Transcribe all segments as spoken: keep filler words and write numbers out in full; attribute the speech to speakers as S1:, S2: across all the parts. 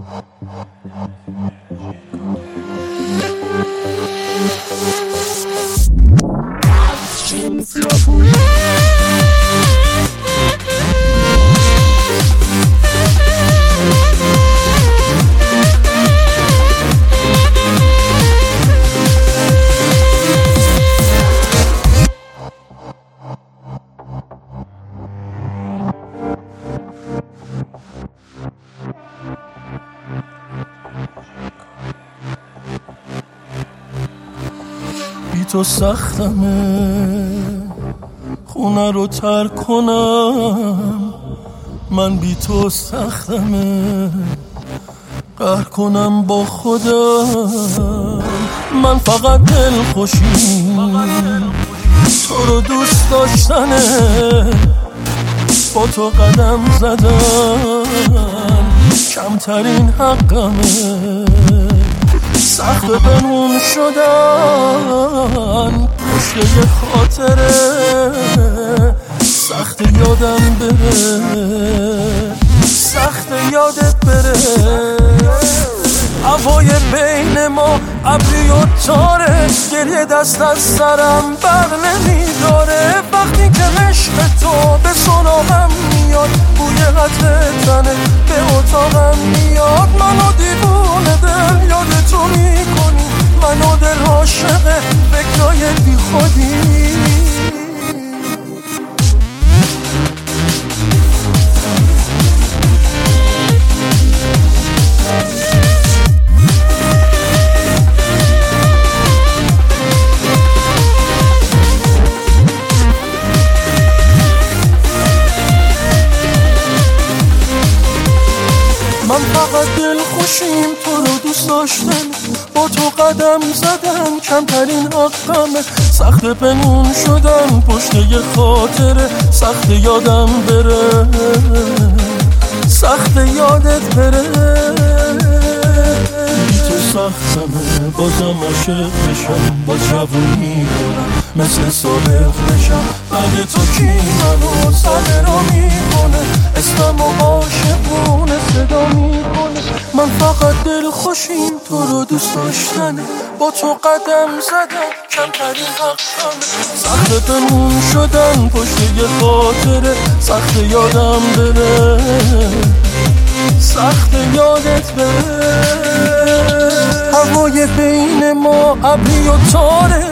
S1: بی تو سختمه خونه رو ترک کنم، من بی تو سختمه قهر کنم با خودم. من فقط دل خوشیم تو رو دوست داشتنه، با تو قدم زدم کمترین حقمه. سخت بمون شدن پشت یه خاطره، سخت یادم بره، سخت یادت بره. هوای بین ما ابری و تاره، گریه دست از سرم بر نمیداره. وقتی که عشق تو به سراغم میاد، بوی قطر تنه به اتاقم میاد. منو دیوونه دل یاد تو میکنی، منو دل عاشق فکرای بی خودی. من فقط دل خوشیم تو رو دوست داشتن، با تو قدم زدن کمترین حقمه. سخت پنهون شدن پشت یه خاطره، سخت یادم بره، سخت یادت بره. بی تو سختمه بازم عاشق بشم، با جوونی کنم مثل سابق بشم. بعد تو کی منو سر را میکنه، اسمم و عاشقونه صدا میکنه. من فقط دل خوشیم تو رو دوست داشتنه، با تو قدم زدن کمترین حقمه. سخت پنهون شدن پشت یه خاطره، سخت یادم بره، سخت یادت بره. هوای بین ما ابری و تاره،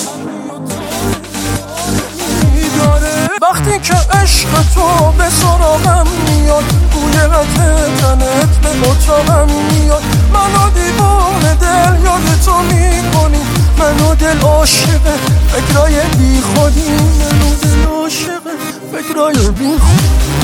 S1: وقتی که عشق تو به سراغم میاد، بوی قطر تنت به اتاقم میاد. منو دیوونه دل یاد تو میکنی، منو دل عاشق فکرای بی خودی، منو دل عاشق فکرای بی خودی.